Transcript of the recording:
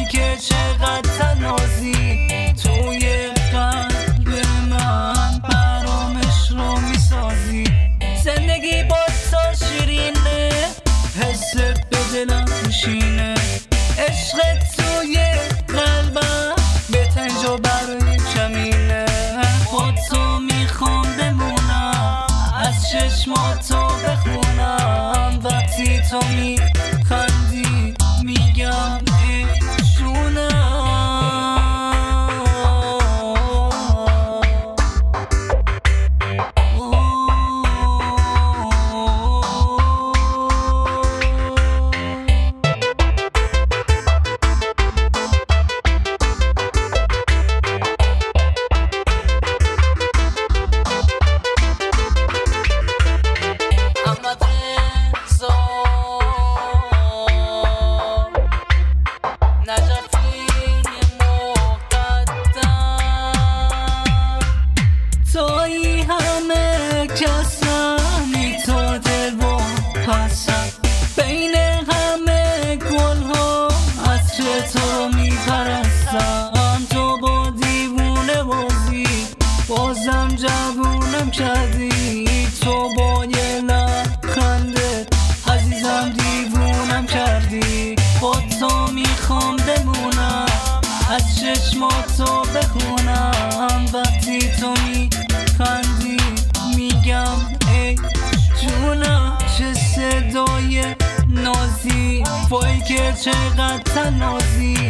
که چقدر تنازی توی قلب من برامش رو میسازی. زندگی با تو شیرینه، حست به دلم میشینه، عشقت توی قلبم بهترین جا برای کمینه. با تو میخوام بمونم، از چشماتو بخونم، وقتی تو میخندی میگم ای جونم. توی همه کسانی تو دل و پسن، بین همه گل ها عطر تو میپرستم. تو با دیوونه بازی بازم جوونم کردی، تو با یه لبخندت عزیزم دیوونم کردی. با تو میخوام بمونم، از چشماتو بخونم، وقتی تو میخندی میگم ای جونم. چه صدای نازی، وای که چقدر تنازی